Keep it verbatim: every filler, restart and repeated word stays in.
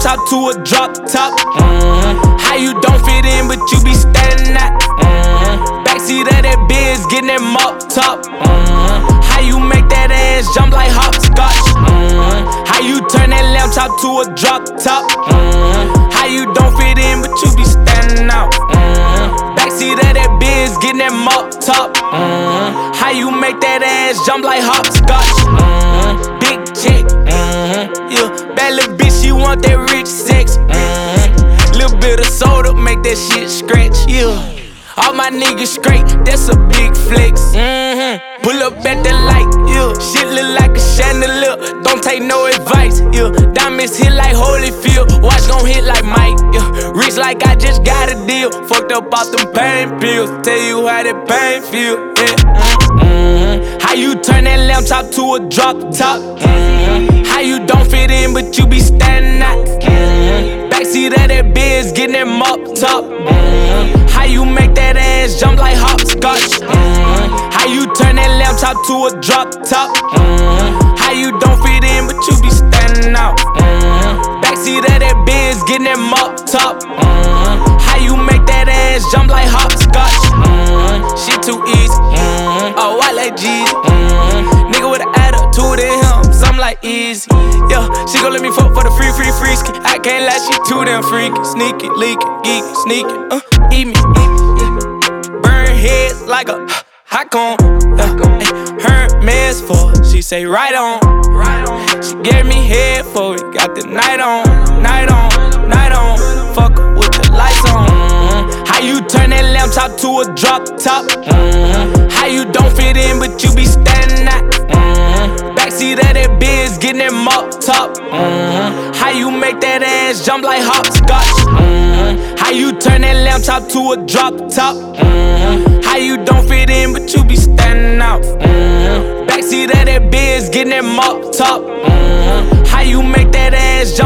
chop to a drop top. Mm-hmm. How you don't fit in, but you be standing out. Mm-hmm. Backseat of that Benz, getting that mop top. Mm-hmm. How you make that ass jump like hopscotch? Mm-hmm. How you turn that lamb chop to a drop top? Mm-hmm. How you don't fit in, but you be standing out. Mm-hmm. Backseat of that Benz, getting that mop top. Mm-hmm. How you make that ass jump like hopscotch? Mm-hmm. Big chick, mm-hmm. Yeah, bad little bitch, she want that rich sex. Mm-hmm. Little bit of soda, make that shit scratch. Yeah, all my niggas straight, that's a big flex. Mm-hmm. Pull up at the light, yeah. Shit look like a chandelier, don't take no advice, yeah. Diamonds hit like Holyfield, watch gon' hit like Mike, yeah. Rich like I just got a deal, fucked up off them pain pills. Tell you how that pain feel, yeah. Mm-hmm. How you turn that lamb chop to a drop top? Mm-hmm. How you don't fit in, but you be standing out? Mm-hmm. Backseat of that Benz, getting that mop top. Mm-hmm. How you make that ass jump like hopscotch? Mm-hmm. How you turn that lamb chop to a drop top? Mm-hmm. How you don't fit in, but you be standing out? Mm-hmm. Backseat of that Benz, getting that mop top. Mm-hmm. How you make that ass jump like hopscotch? Mm-hmm. Shit too easy. Mm-hmm. Oh, I like G's. Mm-hmm. Nigga with an attitude in him, something like easy. Yeah, she gon' let me fuck for the free, free, free ski. I can't lie, she too damn freaky. Sneaky, leaky, geeky, sneaky. Uh, eat me, eat me. Yeah. Burn heads like a hot cone. Uh, ay, her man's for, she say right on. She gave me head for it, got the night on, night on, night on. Fuck her with the lights on. Mm-hmm. How you turn that lamb chop to a drop top? Mm-hmm. How you don't fit in, but you be standing out? Mm-hmm. Backseat of that Benz, getting that mop top. Mm-hmm. How you make that ass jump like hopscotch? Mm-hmm. How you turn that lamb chop to a drop top? Mm-hmm. How you don't fit in, but you be standing out? Mm-hmm. Backseat of that Benz, getting that mop top. Mm-hmm. How you make that ass jump